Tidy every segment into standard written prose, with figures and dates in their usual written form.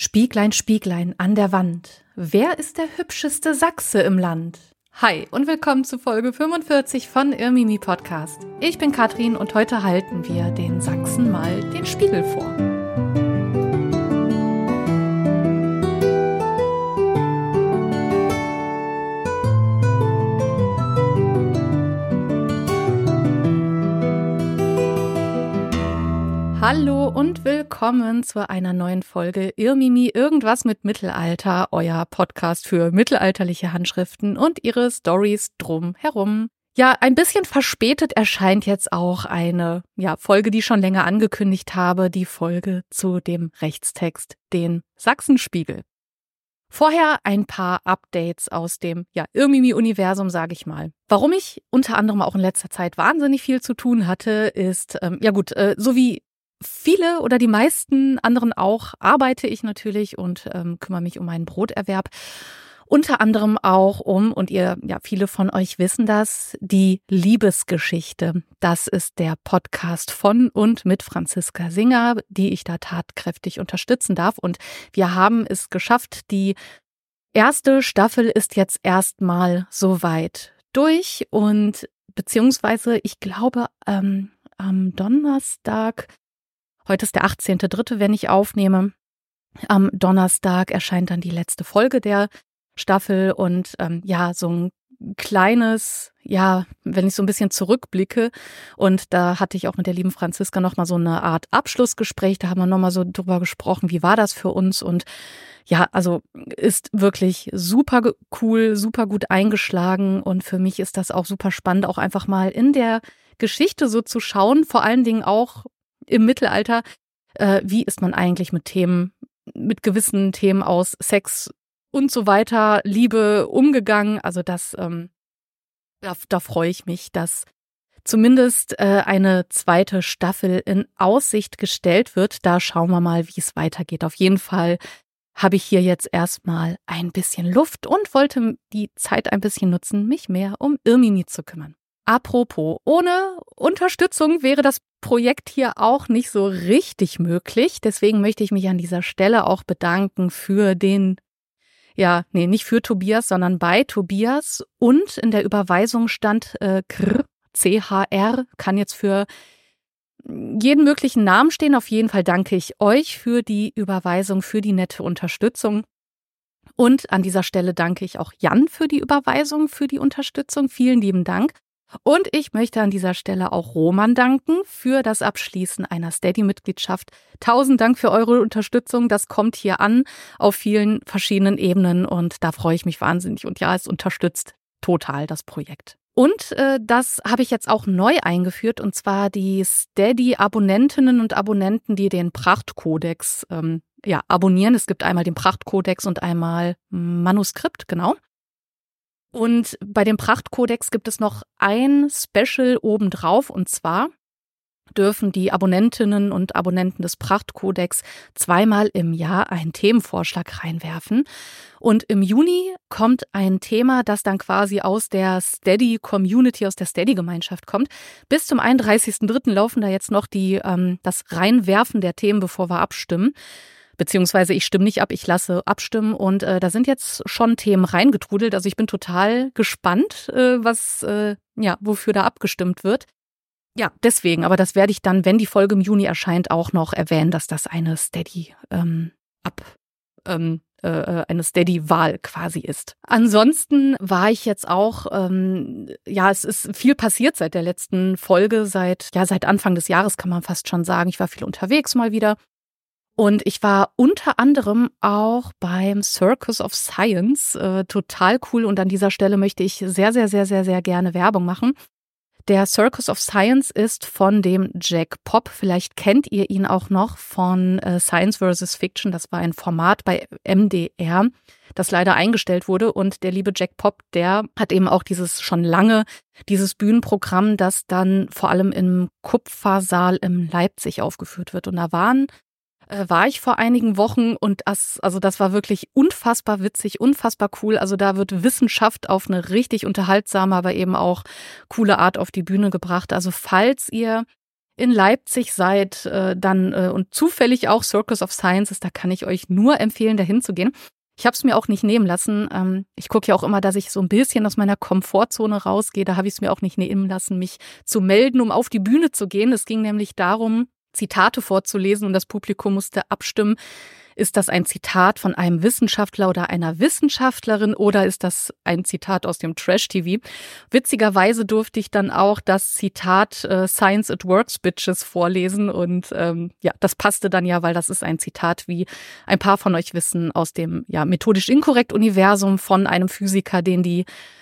Spieglein, Spieglein an der Wand, wer ist der hübscheste Sachse im Land? Hi und willkommen zu Folge 45 von Irmimi Podcast. Ich bin Katrin und heute halten wir den Sachsen mal den Spiegel vor. Hallo und willkommen zu einer neuen Folge Irmimi, irgendwas mit Mittelalter, euer Podcast für mittelalterliche Handschriften und ihre Storys drumherum. Ja, ein bisschen verspätet erscheint jetzt auch eine Folge, die ich schon länger angekündigt habe, die Folge zu dem Rechtstext, den Sachsenspiegel. Vorher ein paar Updates aus dem Irmimi-Universum, sage ich mal. Warum ich unter anderem auch in letzter Zeit wahnsinnig viel zu tun hatte, ist, so wie viele oder die meisten anderen auch, arbeite ich natürlich und kümmere mich um meinen Broterwerb. Unter anderem auch viele von euch wissen das, die Liebesgeschichte. Das ist der Podcast von und mit Franziska Singer, die ich da tatkräftig unterstützen darf. Und wir haben es geschafft, die erste Staffel ist jetzt erstmal soweit durch und beziehungsweise ich glaube am Donnerstag, heute ist der 18.3., wenn ich aufnehme. Am Donnerstag erscheint dann die letzte Folge der Staffel und so ein kleines, wenn ich so ein bisschen zurückblicke, und da hatte ich auch mit der lieben Franziska nochmal so eine Art Abschlussgespräch, da haben wir nochmal so drüber gesprochen, wie war das für uns, und also ist wirklich super cool, super gut eingeschlagen, und für mich ist das auch super spannend, auch einfach mal in der Geschichte so zu schauen, vor allen Dingen auch im Mittelalter, wie ist man eigentlich mit gewissen Themen aus Sex und so weiter, Liebe umgegangen. Also das, da freue ich mich, dass zumindest eine zweite Staffel in Aussicht gestellt wird. Da schauen wir mal, wie es weitergeht. Auf jeden Fall habe ich hier jetzt erstmal ein bisschen Luft und wollte die Zeit ein bisschen nutzen, mich mehr um Irmimi zu kümmern. Apropos, ohne Unterstützung wäre das Projekt hier auch nicht so richtig möglich. Deswegen möchte ich mich an dieser Stelle auch bedanken für nicht für Tobias, sondern bei Tobias. Und in der Überweisung stand CHR, kann jetzt für jeden möglichen Namen stehen. Auf jeden Fall danke ich euch für die Überweisung, für die nette Unterstützung. Und an dieser Stelle danke ich auch Jan für die Überweisung, für die Unterstützung. Vielen lieben Dank. Und ich möchte an dieser Stelle auch Roman danken für das Abschließen einer Steady-Mitgliedschaft. 1000 Dank für eure Unterstützung. Das kommt hier an auf vielen verschiedenen Ebenen und da freue ich mich wahnsinnig. Und ja, es unterstützt total das Projekt. Und das habe ich jetzt auch neu eingeführt, und zwar die Steady-Abonnentinnen und Abonnenten, die den Prachtkodex abonnieren. Es gibt einmal den Prachtkodex und einmal Manuskript, genau. Und bei dem Prachtkodex gibt es noch ein Special obendrauf, und zwar dürfen die Abonnentinnen und Abonnenten des Prachtkodex zweimal im Jahr einen Themenvorschlag reinwerfen. Und im Juni kommt ein Thema, das dann quasi aus der Steady-Community, aus der Steady-Gemeinschaft kommt. Bis zum 31.3. laufen da jetzt noch das Reinwerfen der Themen, bevor wir abstimmen. Beziehungsweise ich stimme nicht ab, ich lasse abstimmen, und da sind jetzt schon Themen reingetrudelt. Also ich bin total gespannt, wofür da abgestimmt wird. Ja, deswegen, aber das werde ich dann, wenn die Folge im Juni erscheint, auch noch erwähnen, dass das eine eine Steady-Wahl quasi ist. Ansonsten war ich jetzt auch, es ist viel passiert seit der letzten Folge, seit Anfang des Jahres kann man fast schon sagen. Ich war viel unterwegs mal wieder. Und ich war unter anderem auch beim Circus of Science, total cool. Und an dieser Stelle möchte ich sehr, sehr, sehr, sehr, sehr gerne Werbung machen. Der Circus of Science ist von dem Jack Pop. Vielleicht kennt ihr ihn auch noch von Science vs. Fiction. Das war ein Format bei MDR, das leider eingestellt wurde. Und der liebe Jack Pop, der hat eben auch dieses Bühnenprogramm, das dann vor allem im Kupfersaal in Leipzig aufgeführt wird. Und da war ich vor einigen Wochen, und das war wirklich unfassbar witzig, unfassbar cool. Also da wird Wissenschaft auf eine richtig unterhaltsame, aber eben auch coole Art auf die Bühne gebracht. Also falls ihr in Leipzig seid, und zufällig auch Circus of Sciences, da kann ich euch nur empfehlen, dahin zu gehen. Ich habe es mir auch nicht nehmen lassen. Ich gucke ja auch immer, dass ich so ein bisschen aus meiner Komfortzone rausgehe. Da habe ich es mir auch nicht nehmen lassen, mich zu melden, um auf die Bühne zu gehen. Es ging nämlich darum, Zitate vorzulesen und das Publikum musste abstimmen. Ist das ein Zitat von einem Wissenschaftler oder einer Wissenschaftlerin oder ist das ein Zitat aus dem Trash-TV? Witzigerweise durfte ich dann auch das Zitat Science at Works, Bitches vorlesen und das passte dann ja, weil das ist ein Zitat, wie ein paar von euch wissen, aus dem methodisch inkorrekt Universum von einem Physiker, den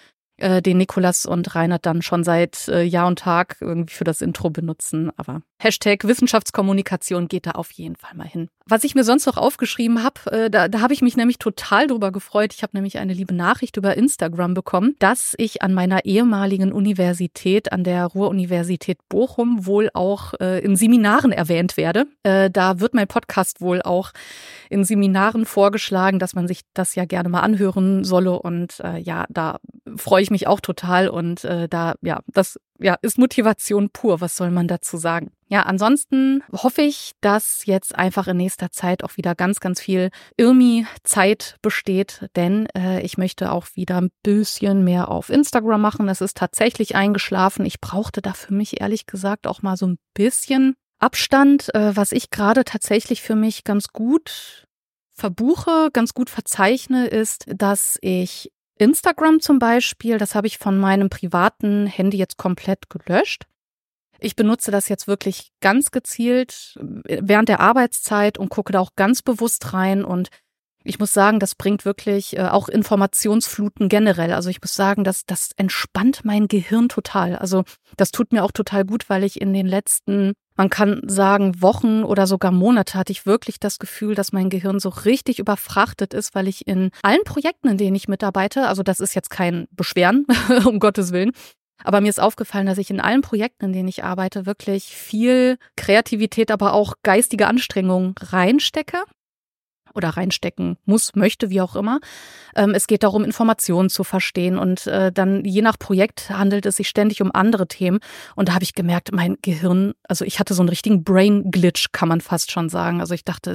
Nikolas und Reinhard dann schon seit Jahr und Tag irgendwie für das Intro benutzen. Aber #Wissenschaftskommunikation geht da auf jeden Fall mal hin. Was ich mir sonst noch aufgeschrieben habe, da habe ich mich nämlich total drüber gefreut. Ich habe nämlich eine liebe Nachricht über Instagram bekommen, dass ich an meiner ehemaligen Universität, an der Ruhr-Universität Bochum, wohl auch in Seminaren erwähnt werde. Da wird mein Podcast wohl auch in Seminaren vorgeschlagen, dass man sich das ja gerne mal anhören solle. Und da freue ich mich auch total. Und das ist Motivation pur. Was soll man dazu sagen? Ja, ansonsten hoffe ich, dass jetzt einfach in nächster Zeit auch wieder ganz, ganz viel Irmi-Zeit besteht, denn ich möchte auch wieder ein bisschen mehr auf Instagram machen. Es ist tatsächlich eingeschlafen. Ich brauchte da für mich ehrlich gesagt auch mal so ein bisschen Abstand, was ich gerade tatsächlich für mich ganz gut verbuche, ganz gut verzeichne, ist, dass ich Instagram zum Beispiel, das habe ich von meinem privaten Handy jetzt komplett gelöscht. Ich benutze das jetzt wirklich ganz gezielt während der Arbeitszeit und gucke da auch ganz bewusst rein. Und ich muss sagen, das bringt wirklich auch Informationsfluten generell. Also ich muss sagen, das entspannt mein Gehirn total. Also das tut mir auch total gut, weil ich in den letzten, man kann sagen, Wochen oder sogar Monate hatte ich wirklich das Gefühl, dass mein Gehirn so richtig überfrachtet ist, weil ich in allen Projekten, in denen ich mitarbeite, also das ist jetzt kein Beschweren, um Gottes Willen, aber mir ist aufgefallen, dass ich in allen Projekten, in denen ich arbeite, wirklich viel Kreativität, aber auch geistige Anstrengung reinstecke. Oder reinstecken muss, möchte, wie auch immer. Es geht darum, Informationen zu verstehen und dann je nach Projekt handelt es sich ständig um andere Themen. Und da habe ich gemerkt, mein Gehirn, also ich hatte so einen richtigen Brain-Glitch, kann man fast schon sagen. Also ich dachte,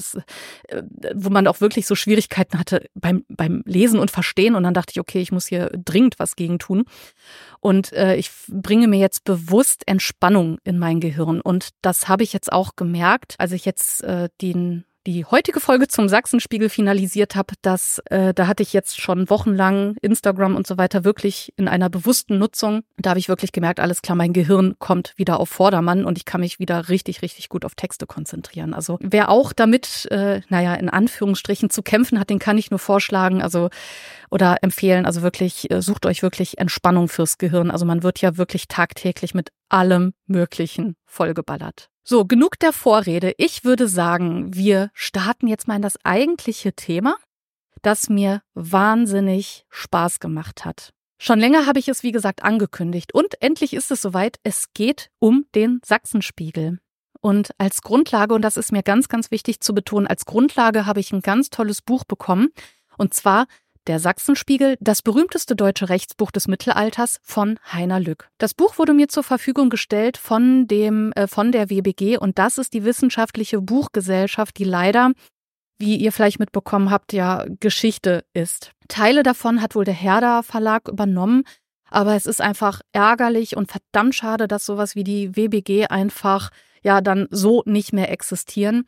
wo man auch wirklich so Schwierigkeiten hatte beim Lesen und Verstehen. Und dann dachte ich, okay, ich muss hier dringend was gegen tun. Und ich bringe mir jetzt bewusst Entspannung in mein Gehirn. Und das habe ich jetzt auch gemerkt, als ich jetzt die heutige Folge zum Sachsenspiegel finalisiert habe, da hatte ich jetzt schon wochenlang Instagram und so weiter wirklich in einer bewussten Nutzung. Da habe ich wirklich gemerkt, alles klar, mein Gehirn kommt wieder auf Vordermann und ich kann mich wieder richtig, richtig gut auf Texte konzentrieren. Also wer auch damit, in Anführungsstrichen zu kämpfen hat, den kann ich nur vorschlagen, oder empfehlen, also wirklich, sucht euch wirklich Entspannung fürs Gehirn. Also man wird ja wirklich tagtäglich mit allem Möglichen vollgeballert. So, genug der Vorrede. Ich würde sagen, wir starten jetzt mal in das eigentliche Thema, das mir wahnsinnig Spaß gemacht hat. Schon länger habe ich es, wie gesagt, angekündigt. Und endlich ist es soweit, es geht um den Sachsenspiegel. Und als Grundlage, und das ist mir ganz, ganz wichtig zu betonen, als Grundlage habe ich ein ganz tolles Buch bekommen. Und zwar Der Sachsenspiegel, das berühmteste deutsche Rechtsbuch des Mittelalters von Heiner Lück. Das Buch wurde mir zur Verfügung gestellt von der WBG und das ist die wissenschaftliche Buchgesellschaft, die leider, wie ihr vielleicht mitbekommen habt, ja Geschichte ist. Teile davon hat wohl der Herder Verlag übernommen, aber es ist einfach ärgerlich und verdammt schade, dass sowas wie die WBG einfach dann so nicht mehr existieren.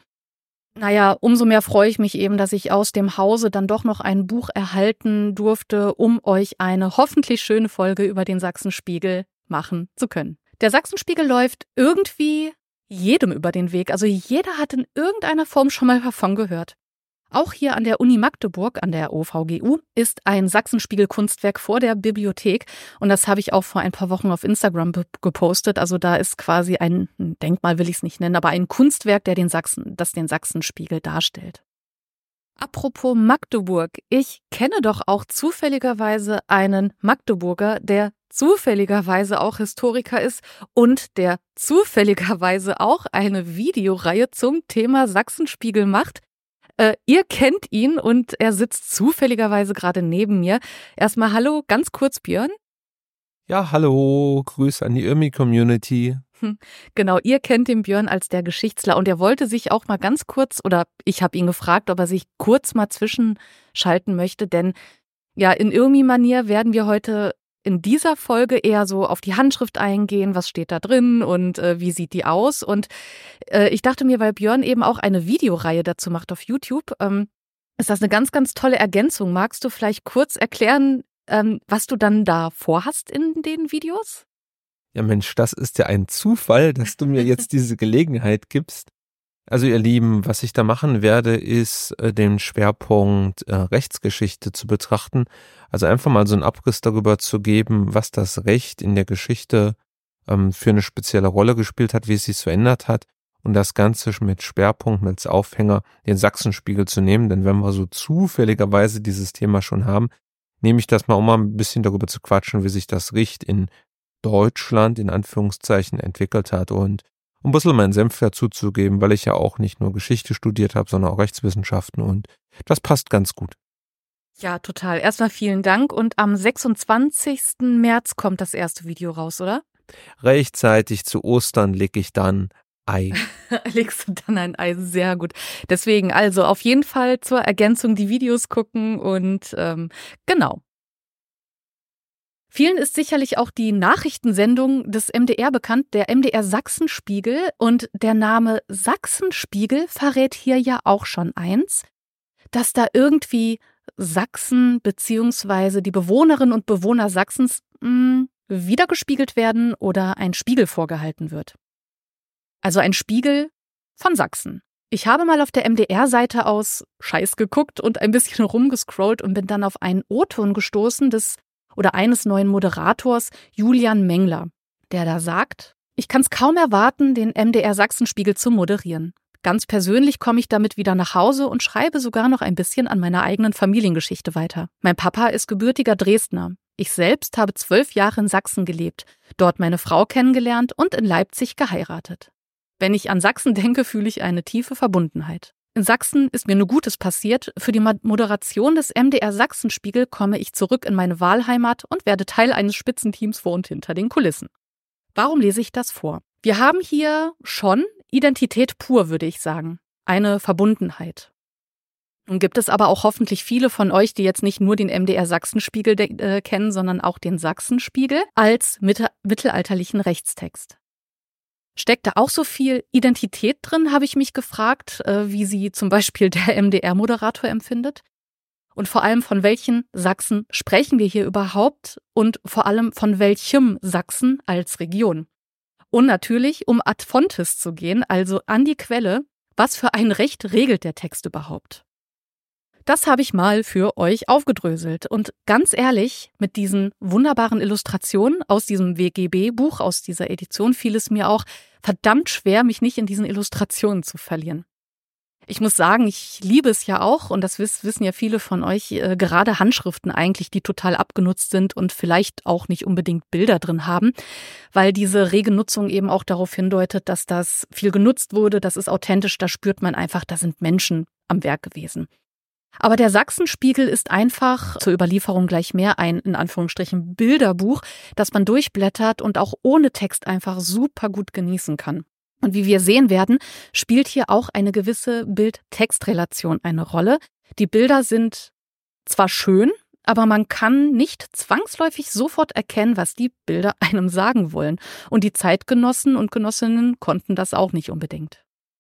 Umso mehr freue ich mich eben, dass ich aus dem Hause dann doch noch ein Buch erhalten durfte, um euch eine hoffentlich schöne Folge über den Sachsenspiegel machen zu können. Der Sachsenspiegel läuft irgendwie jedem über den Weg. Also jeder hat in irgendeiner Form schon mal davon gehört. Auch hier an der Uni Magdeburg, an der OVGU, ist ein Sachsenspiegel-Kunstwerk vor der Bibliothek. Und das habe ich auch vor ein paar Wochen auf Instagram gepostet. Also da ist quasi ein Denkmal, will ich es nicht nennen, aber ein Kunstwerk, das den Sachsenspiegel darstellt. Apropos Magdeburg, ich kenne doch auch zufälligerweise einen Magdeburger, der zufälligerweise auch Historiker ist und der zufälligerweise auch eine Videoreihe zum Thema Sachsenspiegel macht. Ihr kennt ihn und er sitzt zufälligerweise gerade neben mir. Erstmal hallo, ganz kurz Björn. Ja, hallo, Grüße an die Irmi-Community. Genau, ihr kennt den Björn als der Geschichtsler und er wollte sich auch mal ganz kurz, oder ich habe ihn gefragt, ob er sich kurz mal zwischenschalten möchte, denn ja, in Irmi-Manier werden wir heute in dieser Folge eher so auf die Handschrift eingehen, was steht da drin und wie sieht die aus. Und ich dachte mir, weil Björn eben auch eine Videoreihe dazu macht auf YouTube, ist das eine ganz, ganz tolle Ergänzung. Magst du vielleicht kurz erklären, was du dann da vorhast in den Videos? Ja Mensch, das ist ja ein Zufall, dass du mir jetzt diese Gelegenheit gibst. Also ihr Lieben, was ich da machen werde, ist den Schwerpunkt Rechtsgeschichte zu betrachten. Also einfach mal so einen Abriss darüber zu geben, was das Recht in der Geschichte für eine spezielle Rolle gespielt hat, wie es sich verändert hat. Und das Ganze mit Schwerpunkt, als Aufhänger, den Sachsenspiegel zu nehmen. Denn wenn wir so zufälligerweise dieses Thema schon haben, nehme ich das mal, um mal ein bisschen darüber zu quatschen, wie sich das Recht in Deutschland in Anführungszeichen entwickelt hat und um ein bisschen meinen Senf dazuzugeben, weil ich ja auch nicht nur Geschichte studiert habe, sondern auch Rechtswissenschaften und das passt ganz gut. Ja, total. Erstmal vielen Dank und am 26. März kommt das erste Video raus, oder? Rechtzeitig zu Ostern leg ich dann Ei. Legst du dann ein Ei, sehr gut. Deswegen also auf jeden Fall zur Ergänzung die Videos gucken und genau. Vielen ist sicherlich auch die Nachrichtensendung des MDR bekannt, der MDR Sachsenspiegel. Und der Name Sachsenspiegel verrät hier ja auch schon eins, dass da irgendwie Sachsen bzw. die Bewohnerinnen und Bewohner Sachsens wiedergespiegelt werden oder ein Spiegel vorgehalten wird. Also ein Spiegel von Sachsen. Ich habe mal auf der MDR-Seite aus Scheiß geguckt und ein bisschen rumgescrollt und bin dann auf einen O-Ton gestoßen eines neuen Moderators, Julian Mengler, der da sagt, ich kann es kaum erwarten, den MDR Sachsenspiegel zu moderieren. Ganz persönlich komme ich damit wieder nach Hause und schreibe sogar noch ein bisschen an meiner eigenen Familiengeschichte weiter. Mein Papa ist gebürtiger Dresdner. Ich selbst habe 12 Jahre in Sachsen gelebt, dort meine Frau kennengelernt und in Leipzig geheiratet. Wenn ich an Sachsen denke, fühle ich eine tiefe Verbundenheit. In Sachsen ist mir nur Gutes passiert. Für die Moderation des MDR Sachsenspiegel komme ich zurück in meine Wahlheimat und werde Teil eines Spitzenteams vor und hinter den Kulissen. Warum lese ich das vor? Wir haben hier schon Identität pur, würde ich sagen. Eine Verbundenheit. Nun gibt es aber auch hoffentlich viele von euch, die jetzt nicht nur den MDR Sachsenspiegel kennen, sondern auch den Sachsenspiegel als mittelalterlichen Rechtstext. Steckt da auch so viel Identität drin, habe ich mich gefragt, wie sie zum Beispiel der MDR-Moderator empfindet? Und vor allem, von welchen Sachsen sprechen wir hier überhaupt? Und vor allem, von welchem Sachsen als Region? Und natürlich, um ad fontes zu gehen, also an die Quelle, was für ein Recht regelt der Text überhaupt? Das habe ich mal für euch aufgedröselt. Und ganz ehrlich, mit diesen wunderbaren Illustrationen aus diesem WGB-Buch, aus dieser Edition, fiel es mir auch verdammt schwer, mich nicht in diesen Illustrationen zu verlieren. Ich muss sagen, ich liebe es ja auch, und das wissen ja viele von euch, gerade Handschriften eigentlich, die total abgenutzt sind und vielleicht auch nicht unbedingt Bilder drin haben, weil diese rege Nutzung eben auch darauf hindeutet, dass das viel genutzt wurde, das ist authentisch, da spürt man einfach, da sind Menschen am Werk gewesen. Aber der Sachsenspiegel ist einfach, zur Überlieferung gleich mehr, ein, in Anführungsstrichen, Bilderbuch, das man durchblättert und auch ohne Text einfach super gut genießen kann. Und wie wir sehen werden, spielt hier auch eine gewisse Bild-Text-Relation eine Rolle. Die Bilder sind zwar schön, aber man kann nicht zwangsläufig sofort erkennen, was die Bilder einem sagen wollen. Und die Zeitgenossen und Genossinnen konnten das auch nicht unbedingt.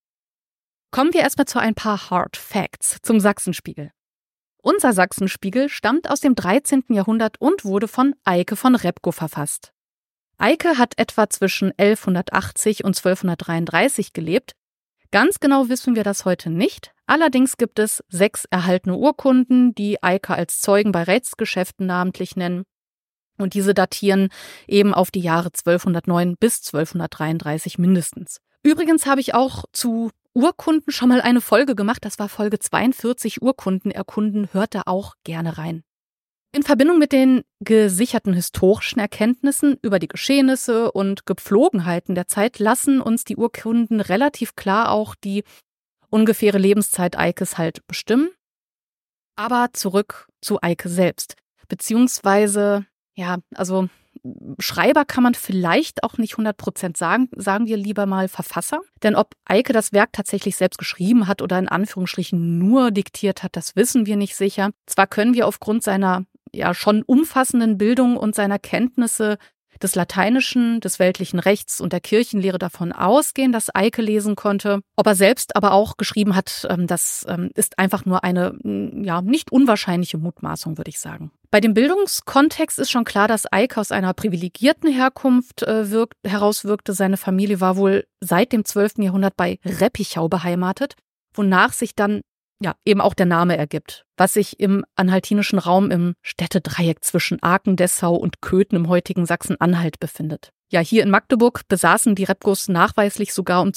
Kommen wir erstmal zu ein paar Hard Facts zum Sachsenspiegel. Unser Sachsenspiegel stammt aus dem 13. Jahrhundert und wurde von Eike von Repgow verfasst. Eike hat etwa zwischen 1180 und 1233 gelebt. Ganz genau wissen wir das heute nicht. Allerdings gibt es 6 erhaltene Urkunden, die Eike als Zeugen bei Rechtsgeschäften namentlich nennen. Und diese datieren eben auf die Jahre 1209 bis 1233 mindestens. Übrigens habe ich auch zu Urkunden schon mal eine Folge gemacht. Das war Folge 42, Urkunden erkunden. Hört da auch gerne rein. In Verbindung mit den gesicherten historischen Erkenntnissen über die Geschehnisse und Gepflogenheiten der Zeit lassen uns die Urkunden relativ klar auch die ungefähre Lebenszeit Eikes halt bestimmen. Aber zurück zu Eike selbst. Beziehungsweise, ja, also Schreiber kann man vielleicht auch nicht 100% sagen wir lieber mal Verfasser. Denn ob Eike das Werk tatsächlich selbst geschrieben hat oder in Anführungsstrichen nur diktiert hat, das wissen wir nicht sicher. Zwar können wir aufgrund seiner ja schon umfassenden Bildung und seiner Kenntnisse des Lateinischen, des weltlichen Rechts und der Kirchenlehre davon ausgehen, dass Eike lesen konnte. Ob er selbst aber auch geschrieben hat, das ist einfach nur eine nicht unwahrscheinliche Mutmaßung, würde ich sagen. Bei dem Bildungskontext ist schon klar, dass Eike aus einer privilegierten Herkunft herauswirkte. Seine Familie war wohl seit dem 12. Jahrhundert bei Reppichau beheimatet, wonach sich dann eben auch der Name ergibt, was sich im anhaltinischen Raum im Städtedreieck zwischen Aachen, Dessau und Köthen im heutigen Sachsen-Anhalt befindet. Ja, hier in Magdeburg besaßen die Repgos nachweislich sogar um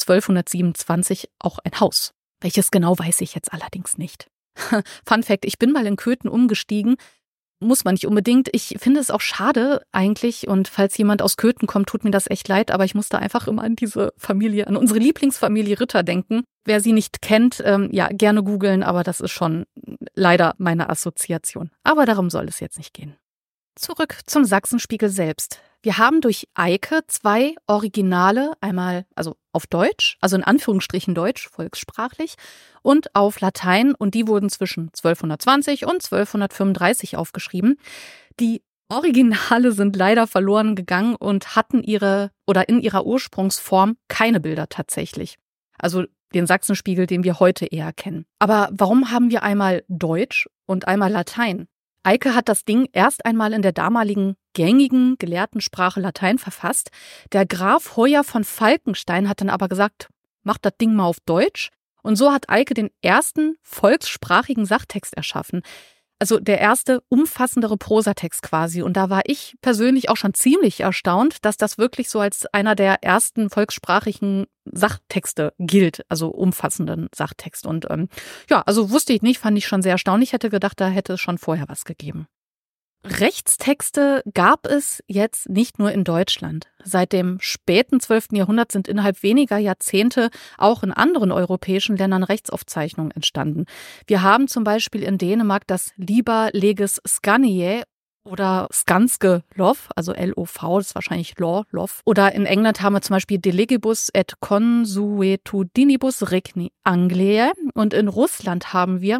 1227 auch ein Haus. Welches genau, weiß ich jetzt allerdings nicht. Fun Fact, ich bin mal in Köthen umgestiegen. Muss man nicht unbedingt. Ich finde es auch schade eigentlich, und falls jemand aus Köthen kommt, tut mir das echt leid, aber ich musste einfach immer an diese Familie, an unsere Lieblingsfamilie Ritter denken. Wer sie nicht kennt, gerne googeln, aber das ist schon leider meine Assoziation. Aber darum soll es jetzt nicht gehen. Zurück zum Sachsenspiegel selbst. Wir haben durch Eike 2 Originale, einmal also auf Deutsch, also in Anführungsstrichen Deutsch, volkssprachlich, und auf Latein, und die wurden zwischen 1220 und 1235 aufgeschrieben. Die Originale sind leider verloren gegangen und hatten in ihrer Ursprungsform keine Bilder tatsächlich. Also den Sachsenspiegel, den wir heute eher kennen. Aber warum haben wir einmal Deutsch und einmal Latein? Eike hat das Ding erst einmal in der damaligen gängigen Gelehrtensprache Latein verfasst. Der Graf Hoyer von Falkenstein hat dann aber gesagt, macht das Ding mal auf Deutsch. Und so hat Eike den ersten volkssprachigen Sachtext erschaffen. Also der erste umfassendere Prosatext quasi. Und da war ich persönlich auch schon ziemlich erstaunt, dass das wirklich so als einer der ersten volkssprachigen Sachtexte gilt, also umfassenden Sachtext. Und also wusste ich nicht, fand ich schon sehr erstaunlich. Ich hätte gedacht, da hätte es schon vorher was gegeben. Rechtstexte gab es jetzt nicht nur in Deutschland. Seit dem späten 12. Jahrhundert sind innerhalb weniger Jahrzehnte auch in anderen europäischen Ländern Rechtsaufzeichnungen entstanden. Wir haben zum Beispiel in Dänemark das Liber Leges Scaniae oder Skanske Lov, also L-O-V, das ist wahrscheinlich Lov. Oder in England haben wir zum Beispiel De Legibus et Consuetudinibus Regni Angliae. Und in Russland haben wir,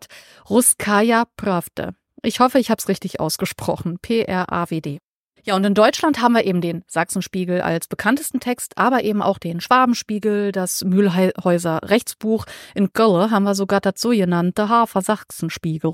Russkaya Pravda. Ich hoffe, ich habe es richtig ausgesprochen. P-R-A-W-D. Ja, und in Deutschland haben wir eben den Sachsenspiegel als bekanntesten Text, aber eben auch den Schwabenspiegel, das Mühlhäuser Rechtsbuch. In Köln haben wir sogar das so genannte Hafer Sachsenspiegel.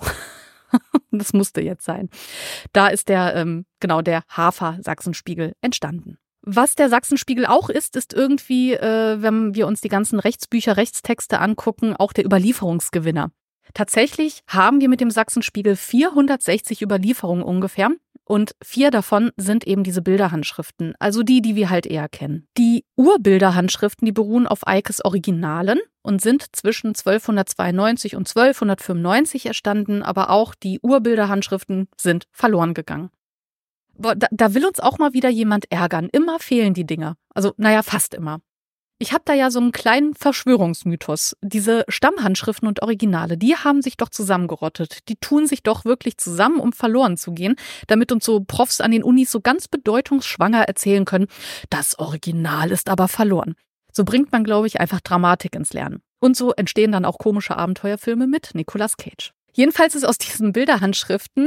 Das musste jetzt sein. Da ist der Hafer Sachsenspiegel entstanden. Was der Sachsenspiegel auch ist irgendwie, wenn wir uns die ganzen Rechtsbücher, Rechtstexte angucken, auch der Überlieferungsgewinner. Tatsächlich haben wir mit dem Sachsenspiegel 460 Überlieferungen ungefähr, und 4 davon sind eben diese Bilderhandschriften, also die wir halt eher kennen. Die Urbilderhandschriften, die beruhen auf Eikes Originalen und sind zwischen 1292 und 1295 entstanden, aber auch die Urbilderhandschriften sind verloren gegangen. Boah, da will uns auch mal wieder jemand ärgern. Immer fehlen die Dinger. Also, fast immer. Ich habe da ja so einen kleinen Verschwörungsmythos. Diese Stammhandschriften und Originale, die haben sich doch zusammengerottet. Die tun sich doch wirklich zusammen, um verloren zu gehen, damit uns so Profs an den Unis so ganz bedeutungsschwanger erzählen können, das Original ist aber verloren. So bringt man, glaube ich, einfach Dramatik ins Lernen. Und so entstehen dann auch komische Abenteuerfilme mit Nicolas Cage. Jedenfalls sind aus diesen Bilderhandschriften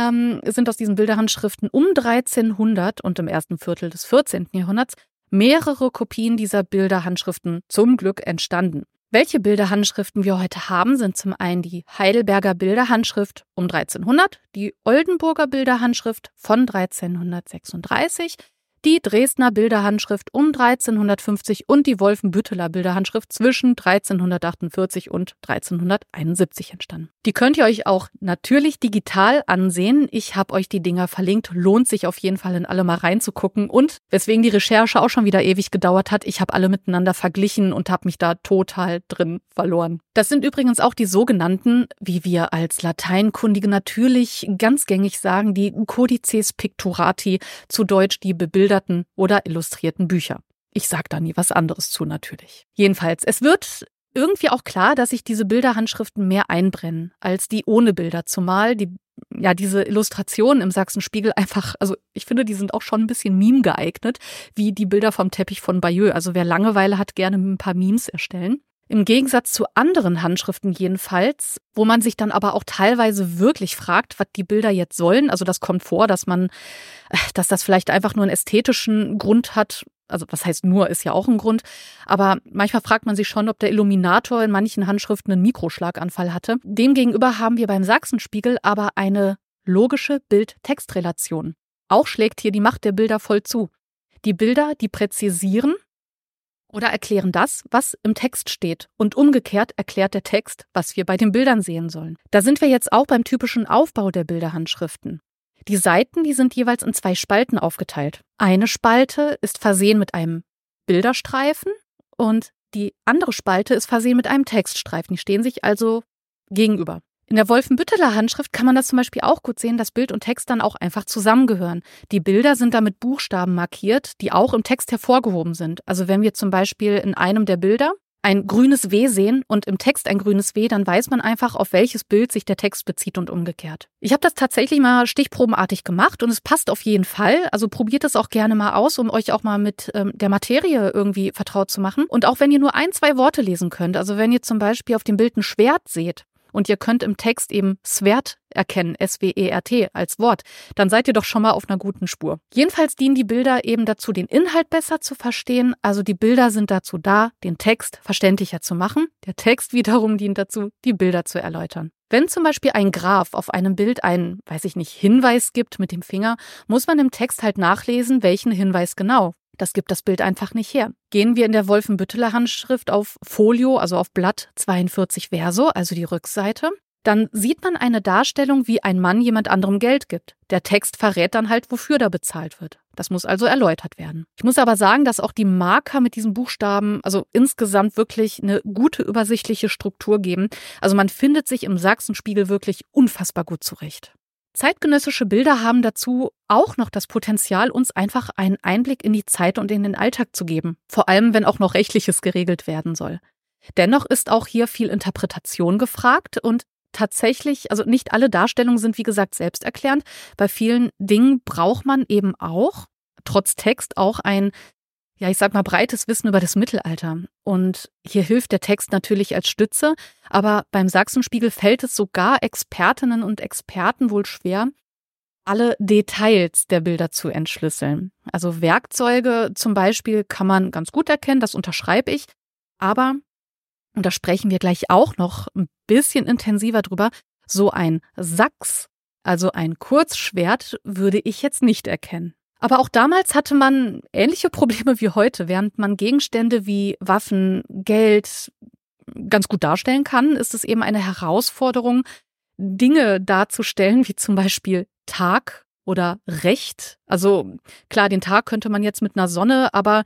um 1300 und im ersten Viertel des 14. Jahrhunderts mehrere Kopien dieser Bilderhandschriften zum Glück entstanden. Welche Bilderhandschriften wir heute haben, sind zum einen die Heidelberger Bilderhandschrift um 1300, die Oldenburger Bilderhandschrift von 1336, die Dresdner Bilderhandschrift um 1350 und die Wolfenbütteler Bilderhandschrift zwischen 1348 und 1371 entstanden. Die könnt ihr euch auch natürlich digital ansehen. Ich habe euch die Dinger verlinkt. Lohnt sich auf jeden Fall, in alle mal reinzugucken. Und weswegen die Recherche auch schon wieder ewig gedauert hat, ich habe alle miteinander verglichen und habe mich da total drin verloren. Das sind übrigens auch die sogenannten, wie wir als Lateinkundige natürlich ganz gängig sagen, die Codices Picturati, zu Deutsch die bebilderten oder illustrierten Bücher. Ich sage da nie was anderes zu, natürlich. Jedenfalls, es wird irgendwie auch klar, dass sich diese Bilderhandschriften mehr einbrennen als die ohne Bilder, zumal die diese Illustrationen im Sachsenspiegel einfach, also ich finde, die sind auch schon ein bisschen Meme geeignet, wie die Bilder vom Teppich von Bayeux. Also wer Langeweile hat, gerne ein paar Memes erstellen. Im Gegensatz zu anderen Handschriften jedenfalls, wo man sich dann aber auch teilweise wirklich fragt, was die Bilder jetzt sollen. Also das kommt vor, dass das vielleicht einfach nur einen ästhetischen Grund hat. Also was heißt nur, ist ja auch ein Grund. Aber manchmal fragt man sich schon, ob der Illuminator in manchen Handschriften einen Mikroschlaganfall hatte. Demgegenüber haben wir beim Sachsenspiegel aber eine logische Bild-Text-Relation. Auch schlägt hier die Macht der Bilder voll zu. Die Bilder, die präzisieren oder erklären das, was im Text steht. Und umgekehrt erklärt der Text, was wir bei den Bildern sehen sollen. Da sind wir jetzt auch beim typischen Aufbau der Bilderhandschriften. Die Seiten, die sind jeweils in 2 Spalten aufgeteilt. Eine Spalte ist versehen mit einem Bilderstreifen und die andere Spalte ist versehen mit einem Textstreifen. Die stehen sich also gegenüber. In der Wolfenbütteler Handschrift kann man das zum Beispiel auch gut sehen, dass Bild und Text dann auch einfach zusammengehören. Die Bilder sind da mit Buchstaben markiert, die auch im Text hervorgehoben sind. Also wenn wir zum Beispiel in einem der Bilder ein grünes W sehen und im Text ein grünes W, dann weiß man einfach, auf welches Bild sich der Text bezieht und umgekehrt. Ich habe das tatsächlich mal stichprobenartig gemacht und es passt auf jeden Fall. Also probiert es auch gerne mal aus, um euch auch mal mit der Materie irgendwie vertraut zu machen. Und auch wenn ihr nur 1, 2 Worte lesen könnt, also wenn ihr zum Beispiel auf dem Bild ein Schwert seht, und ihr könnt im Text eben Swert erkennen, S-W-E-R-T als Wort, dann seid ihr doch schon mal auf einer guten Spur. Jedenfalls dienen die Bilder eben dazu, den Inhalt besser zu verstehen. Also die Bilder sind dazu da, den Text verständlicher zu machen. Der Text wiederum dient dazu, die Bilder zu erläutern. Wenn zum Beispiel ein Graph auf einem Bild einen, Hinweis gibt mit dem Finger, muss man im Text halt nachlesen, welchen Hinweis genau. Das gibt das Bild einfach nicht her. Gehen wir in der Wolfenbütteler Handschrift auf Folio, also auf Blatt 42 Verso, also die Rückseite, dann sieht man eine Darstellung, wie ein Mann jemand anderem Geld gibt. Der Text verrät dann halt, wofür da bezahlt wird. Das muss also erläutert werden. Ich muss aber sagen, dass auch die Marker mit diesen Buchstaben also insgesamt wirklich eine gute übersichtliche Struktur geben. Also man findet sich im Sachsenspiegel wirklich unfassbar gut zurecht. Zeitgenössische Bilder haben dazu auch noch das Potenzial, uns einfach einen Einblick in die Zeit und in den Alltag zu geben. Vor allem, wenn auch noch Rechtliches geregelt werden soll. Dennoch ist auch hier viel Interpretation gefragt und tatsächlich, also nicht alle Darstellungen sind wie gesagt selbsterklärend. Bei vielen Dingen braucht man eben auch, trotz Text, auch ein breites Wissen über das Mittelalter. Und hier hilft der Text natürlich als Stütze, aber beim Sachsenspiegel fällt es sogar Expertinnen und Experten wohl schwer, alle Details der Bilder zu entschlüsseln. Also Werkzeuge zum Beispiel kann man ganz gut erkennen, das unterschreibe ich, aber, und da sprechen wir gleich auch noch ein bisschen intensiver drüber, so ein Sachs, also ein Kurzschwert, würde ich jetzt nicht erkennen. Aber auch damals hatte man ähnliche Probleme wie heute. Während man Gegenstände wie Waffen, Geld ganz gut darstellen kann, ist es eben eine Herausforderung, Dinge darzustellen, wie zum Beispiel Tag oder Recht. Also klar, den Tag könnte man jetzt mit einer Sonne, aber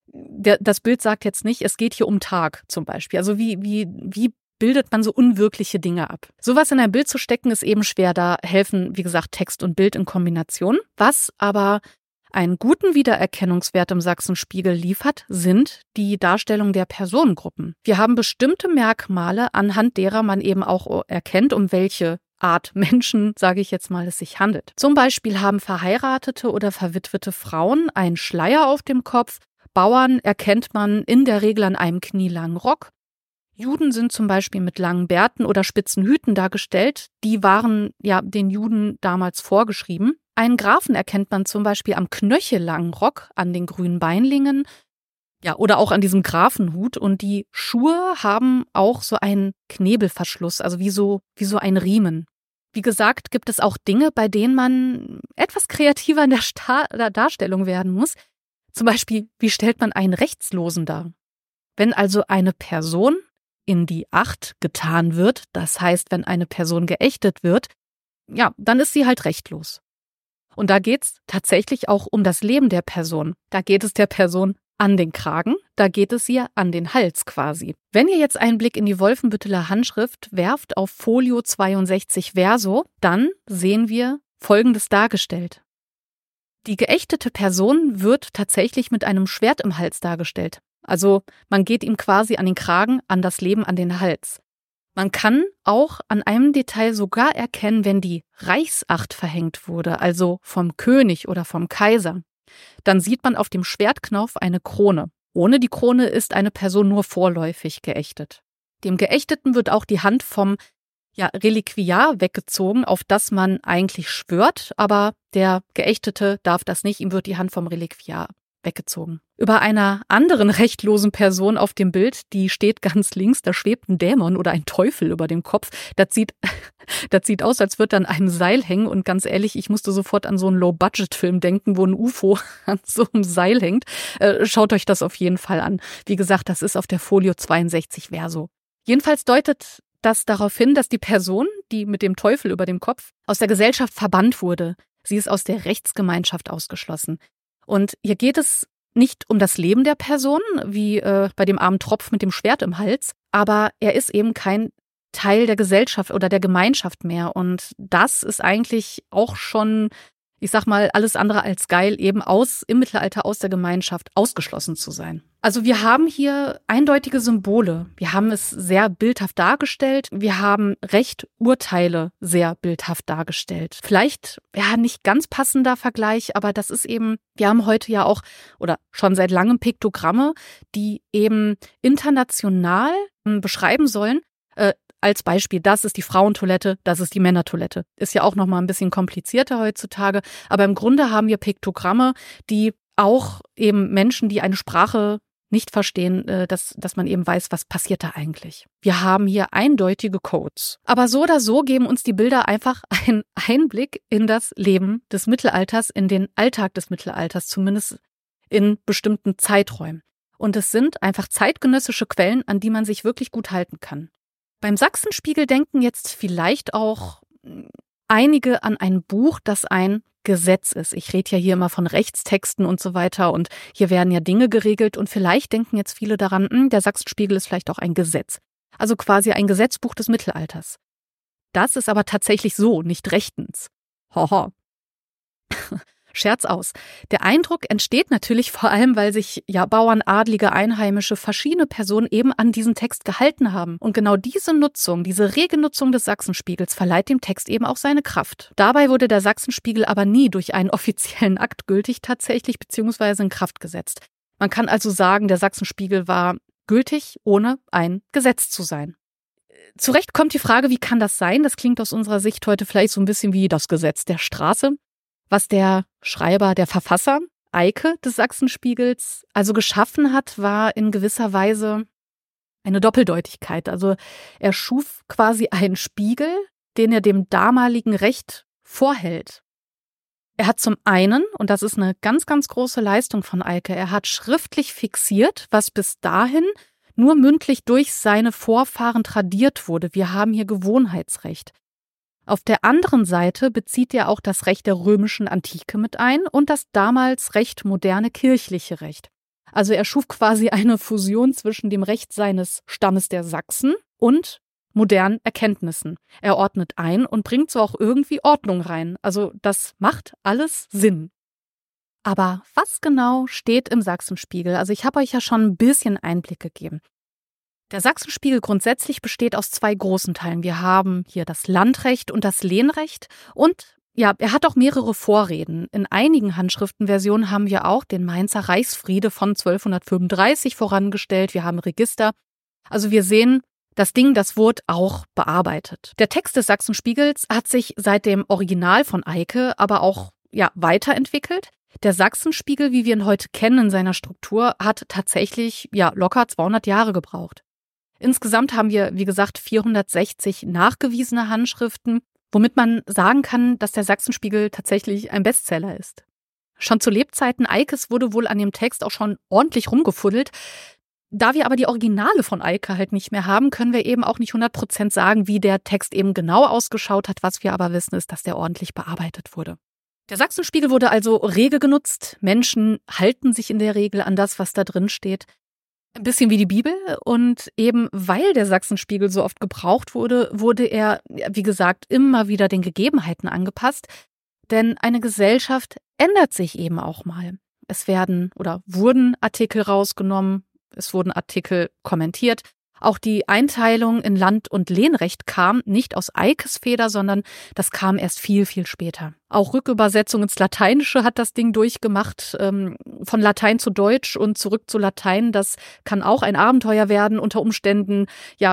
das Bild sagt jetzt nicht, es geht hier um Tag zum Beispiel. Also wie bildet man so unwirkliche Dinge ab? Sowas in ein Bild zu stecken, ist eben schwer. Da helfen, wie gesagt, Text und Bild in Kombination. Was aber einen guten Wiedererkennungswert im Sachsenspiegel liefert, sind die Darstellung der Personengruppen. Wir haben bestimmte Merkmale, anhand derer man eben auch erkennt, um welche Art Menschen, sage ich jetzt mal, es sich handelt. Zum Beispiel haben verheiratete oder verwitwete Frauen einen Schleier auf dem Kopf. Bauern erkennt man in der Regel an einem knielangen Rock. Juden sind zum Beispiel mit langen Bärten oder spitzen Hüten dargestellt. Die waren ja den Juden damals vorgeschrieben. Einen Grafen erkennt man zum Beispiel am knöchellangen Rock, an den grünen Beinlingen, ja, oder auch an diesem Grafenhut. Und die Schuhe haben auch so einen Knebelverschluss, also wie so ein Riemen. Wie gesagt, gibt es auch Dinge, bei denen man etwas kreativer in der Darstellung werden muss. Zum Beispiel, wie stellt man einen Rechtslosen dar? Wenn also eine Person in die Acht getan wird, das heißt, wenn eine Person geächtet wird, ja, dann ist sie halt rechtlos. Und da geht's tatsächlich auch um das Leben der Person. Da geht es der Person an den Kragen, da geht es ihr an den Hals quasi. Wenn ihr jetzt einen Blick in die Wolfenbütteler Handschrift werft auf Folio 62 Verso, dann sehen wir Folgendes dargestellt. Die geächtete Person wird tatsächlich mit einem Schwert im Hals dargestellt. Also man geht ihm quasi an den Kragen, an das Leben, an den Hals. Man kann auch an einem Detail sogar erkennen, wenn die Reichsacht verhängt wurde, also vom König oder vom Kaiser. Dann sieht man auf dem Schwertknauf eine Krone. Ohne die Krone ist eine Person nur vorläufig geächtet. Dem Geächteten wird auch die Hand vom Reliquiar weggezogen, auf das man eigentlich schwört, aber der Geächtete darf das nicht, ihm wird die Hand vom Reliquiar weggezogen. Über einer anderen rechtlosen Person auf dem Bild, die steht ganz links, da schwebt ein Dämon oder ein Teufel über dem Kopf. Das sieht aus, als würde an einem Seil hängen und ganz ehrlich, ich musste sofort an so einen Low-Budget-Film denken, wo ein UFO an so einem Seil hängt. Schaut euch das auf jeden Fall an. Wie gesagt, das ist auf der Folio 62 Verso. Jedenfalls deutet das darauf hin, dass die Person, die mit dem Teufel über dem Kopf, aus der Gesellschaft verbannt wurde. Sie ist aus der Rechtsgemeinschaft ausgeschlossen. Und hier geht es nicht um das Leben der Person, wie bei dem armen Tropf mit dem Schwert im Hals, aber er ist eben kein Teil der Gesellschaft oder der Gemeinschaft mehr. Und das ist eigentlich auch schon, ich sag mal, alles andere als geil, eben im Mittelalter aus der Gemeinschaft ausgeschlossen zu sein. Also wir haben hier eindeutige Symbole. Wir haben es sehr bildhaft dargestellt. Wir haben Urteile sehr bildhaft dargestellt. Vielleicht, nicht ganz passender Vergleich, aber das ist eben, wir haben heute ja auch oder schon seit langem Piktogramme, die eben international beschreiben sollen, als Beispiel, das ist die Frauentoilette, das ist die Männertoilette. Ist ja auch noch mal ein bisschen komplizierter heutzutage, aber im Grunde haben wir Piktogramme, die auch eben Menschen, die eine Sprache nicht verstehen, dass man eben weiß, was passiert da eigentlich. Wir haben hier eindeutige Codes. Aber so oder so geben uns die Bilder einfach einen Einblick in das Leben des Mittelalters, in den Alltag des Mittelalters, zumindest in bestimmten Zeiträumen. Und es sind einfach zeitgenössische Quellen, an die man sich wirklich gut halten kann. Beim Sachsenspiegel denken jetzt vielleicht auch einige an ein Buch, das ein Gesetz ist. Ich rede ja hier immer von Rechtstexten und so weiter und hier werden ja Dinge geregelt und vielleicht denken jetzt viele daran, der Sachsenspiegel ist vielleicht auch ein Gesetz. Also quasi ein Gesetzbuch des Mittelalters. Das ist aber tatsächlich so, nicht rechtens. Hoho. Scherz aus. Der Eindruck entsteht natürlich vor allem, weil sich Bauern, Adlige, Einheimische, verschiedene Personen eben an diesen Text gehalten haben. Und genau diese Nutzung, diese rege Nutzung des Sachsenspiegels verleiht dem Text eben auch seine Kraft. Dabei wurde der Sachsenspiegel aber nie durch einen offiziellen Akt gültig tatsächlich bzw. in Kraft gesetzt. Man kann also sagen, der Sachsenspiegel war gültig, ohne ein Gesetz zu sein. Zu Recht kommt die Frage, wie kann das sein? Das klingt aus unserer Sicht heute vielleicht so ein bisschen wie das Gesetz der Straße. Was der Schreiber, der Verfasser, Eike des Sachsenspiegels, also geschaffen hat, war in gewisser Weise eine Doppeldeutigkeit. Also er schuf quasi einen Spiegel, den er dem damaligen Recht vorhält. Er hat zum einen, und das ist eine ganz, ganz große Leistung von Eike, er hat schriftlich fixiert, was bis dahin nur mündlich durch seine Vorfahren tradiert wurde. Wir haben hier Gewohnheitsrecht. Auf der anderen Seite bezieht er auch das Recht der römischen Antike mit ein und das damals recht moderne kirchliche Recht. Also er schuf quasi eine Fusion zwischen dem Recht seines Stammes der Sachsen und modernen Erkenntnissen. Er ordnet ein und bringt so auch irgendwie Ordnung rein. Also das macht alles Sinn. Aber was genau steht im Sachsenspiegel? Also ich habe euch ja schon ein bisschen Einblick gegeben. Der Sachsenspiegel grundsätzlich besteht aus zwei großen Teilen. Wir haben hier das Landrecht und das Lehnrecht und er hat auch mehrere Vorreden. In einigen Handschriftenversionen haben wir auch den Mainzer Reichsfriede von 1235 vorangestellt. Wir haben Register. Also wir sehen, das Ding, das wurde auch bearbeitet. Der Text des Sachsenspiegels hat sich seit dem Original von Eike aber auch weiterentwickelt. Der Sachsenspiegel, wie wir ihn heute kennen in seiner Struktur, hat tatsächlich locker 200 Jahre gebraucht. Insgesamt haben wir, wie gesagt, 460 nachgewiesene Handschriften, womit man sagen kann, dass der Sachsenspiegel tatsächlich ein Bestseller ist. Schon zu Lebzeiten Eikes wurde wohl an dem Text auch schon ordentlich rumgefuddelt. Da wir aber die Originale von Eike halt nicht mehr haben, können wir eben auch nicht 100% sagen, wie der Text eben genau ausgeschaut hat. Was wir aber wissen, ist, dass der ordentlich bearbeitet wurde. Der Sachsenspiegel wurde also rege genutzt. Menschen halten sich in der Regel an das, was da drin steht. Ein bisschen wie die Bibel. Und eben weil der Sachsenspiegel so oft gebraucht wurde, wurde er, wie gesagt, immer wieder den Gegebenheiten angepasst. Denn eine Gesellschaft ändert sich eben auch mal. Es wurden Artikel rausgenommen, es wurden Artikel kommentiert. Auch die Einteilung in Land- und Lehnrecht kam nicht aus Eikes Feder, sondern das kam erst viel, viel später. Auch Rückübersetzung ins Lateinische hat das Ding durchgemacht, von Latein zu Deutsch und zurück zu Latein. Das kann auch ein Abenteuer werden. Unter Umständen, ja,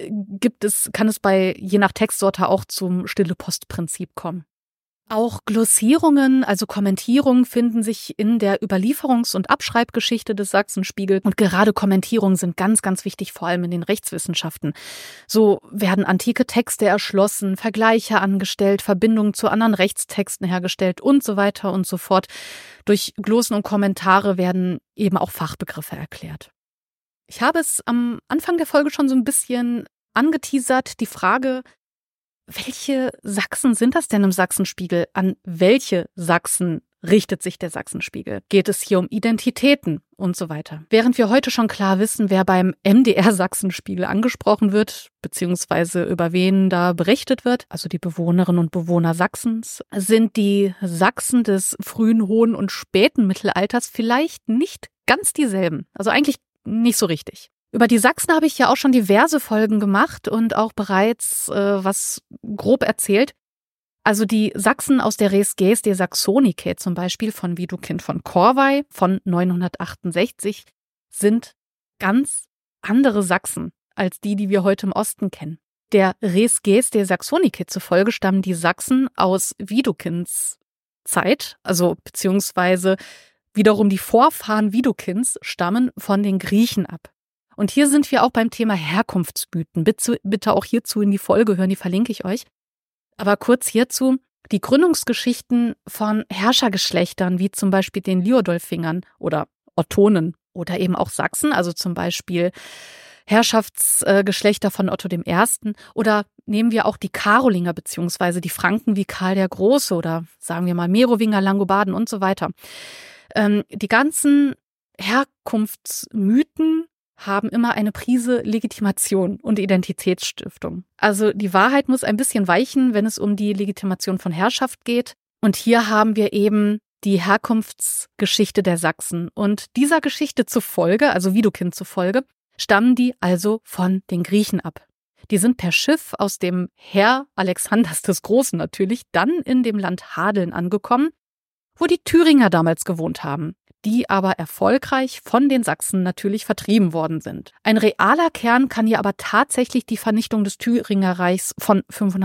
kann es je nach Textsorte auch zum Stille-Post-Prinzip kommen. Auch Glossierungen, also Kommentierungen, finden sich in der Überlieferungs- und Abschreibgeschichte des Sachsenspiegel. Und gerade Kommentierungen sind ganz, ganz wichtig, vor allem in den Rechtswissenschaften. So werden antike Texte erschlossen, Vergleiche angestellt, Verbindungen zu anderen Rechtstexten hergestellt und so weiter und so fort. Durch Glossen und Kommentare werden eben auch Fachbegriffe erklärt. Ich habe es am Anfang der Folge schon so ein bisschen angeteasert, die Frage: Welche Sachsen sind das denn im Sachsenspiegel? An welche Sachsen richtet sich der Sachsenspiegel? Geht es hier um Identitäten und so weiter? Während wir heute schon klar wissen, wer beim MDR-Sachsenspiegel angesprochen wird, beziehungsweise über wen da berichtet wird, also die Bewohnerinnen und Bewohner Sachsens, sind die Sachsen des frühen, hohen und späten Mittelalters vielleicht nicht ganz dieselben. Also eigentlich nicht so richtig. Über die Sachsen habe ich ja auch schon diverse Folgen gemacht und auch bereits was grob erzählt. Also die Sachsen aus der Res Gestae Saxonicae zum Beispiel von Widukind von Corvey von 968 sind ganz andere Sachsen als die wir heute im Osten kennen. Der Res Gestae Saxonicae zufolge stammen die Sachsen aus Widukinds Zeit, also beziehungsweise wiederum die Vorfahren Widukinds stammen von den Griechen ab. Und hier sind wir auch beim Thema Herkunftsmythen. Bitte auch hierzu in die Folge hören, die verlinke ich euch. Aber kurz hierzu: Die Gründungsgeschichten von Herrschergeschlechtern, wie zum Beispiel den Liudolfingern oder Ottonen oder eben auch Sachsen, also zum Beispiel Herrschaftsgeschlechter von Otto I. Oder nehmen wir auch die Karolinger bzw. die Franken wie Karl der Große oder sagen wir mal Merowinger, Langobarden und so weiter. Die ganzen Herkunftsmythen haben immer eine Prise Legitimation und Identitätsstiftung. Also die Wahrheit muss ein bisschen weichen, wenn es um die Legitimation von Herrschaft geht. Und hier haben wir eben die Herkunftsgeschichte der Sachsen. Und dieser Geschichte zufolge, also Widukind zufolge, stammen die also von den Griechen ab. Die sind per Schiff aus dem Heer Alexanders des Großen natürlich dann in dem Land Hadeln angekommen, wo die Thüringer damals gewohnt haben, die aber erfolgreich von den Sachsen natürlich vertrieben worden sind. Ein realer Kern kann hier aber tatsächlich die Vernichtung des Thüringer Reichs von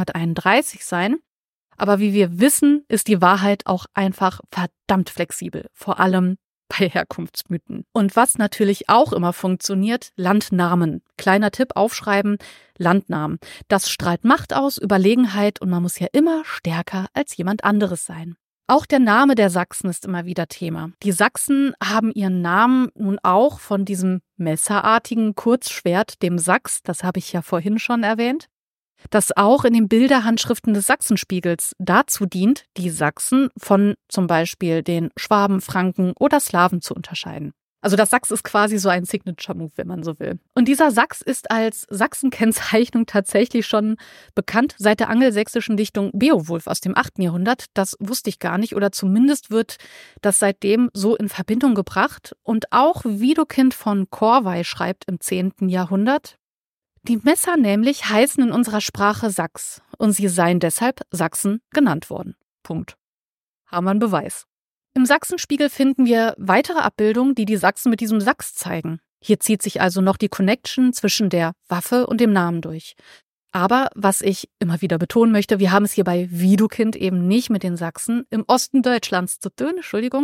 531 sein. Aber wie wir wissen, ist die Wahrheit auch einfach verdammt flexibel, vor allem bei Herkunftsmythen. Und was natürlich auch immer funktioniert: Landnamen. Kleiner Tipp: aufschreiben, Landnamen. Das strahlt Macht aus, Überlegenheit, und man muss ja immer stärker als jemand anderes sein. Auch der Name der Sachsen ist immer wieder Thema. Die Sachsen haben ihren Namen nun auch von diesem messerartigen Kurzschwert, dem Sachs, das habe ich ja vorhin schon erwähnt, das auch in den Bilderhandschriften des Sachsenspiegels dazu dient, die Sachsen von zum Beispiel den Schwaben, Franken oder Slawen zu unterscheiden. Also das Sachs ist quasi so ein Signature-Move, wenn man so will. Und dieser Sachs ist als Sachsenkennzeichnung tatsächlich schon bekannt seit der angelsächsischen Dichtung Beowulf aus dem 8. Jahrhundert. Das wusste ich gar nicht, oder zumindest wird das seitdem so in Verbindung gebracht. Und auch Widukind von Corvey schreibt im 10. Jahrhundert: Die Messer nämlich heißen in unserer Sprache Sachs und sie seien deshalb Sachsen genannt worden. Punkt. Haben wir einen Beweis. Im Sachsenspiegel finden wir weitere Abbildungen, die Sachsen mit diesem Sachs zeigen. Hier zieht sich also noch die Connection zwischen der Waffe und dem Namen durch. Aber was ich immer wieder betonen möchte: Wir haben es hier bei Widukind eben nicht mit den Sachsen im Osten Deutschlands zu tun.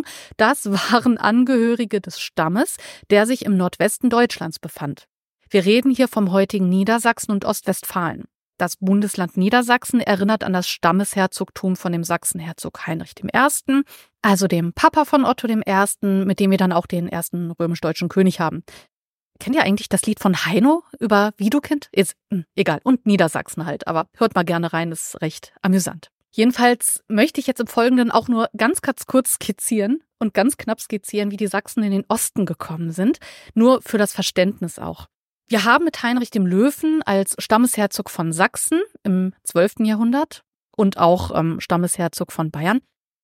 Das waren Angehörige des Stammes, der sich im Nordwesten Deutschlands befand. Wir reden hier vom heutigen Niedersachsen und Ostwestfalen. Das Bundesland Niedersachsen erinnert an das Stammesherzogtum von dem Sachsenherzog Heinrich I., also dem Papa von Otto I., mit dem wir dann auch den ersten römisch-deutschen König haben. Kennt ihr eigentlich das Lied von Heino über Widukind? Ist egal, und Niedersachsen halt, aber hört mal gerne rein, ist recht amüsant. Jedenfalls möchte ich jetzt im Folgenden auch nur ganz kurz skizzieren und ganz knapp skizzieren, wie die Sachsen in den Osten gekommen sind, nur für das Verständnis auch. Wir haben mit Heinrich dem Löwen als Stammesherzog von Sachsen im 12. Jahrhundert und auch Stammesherzog von Bayern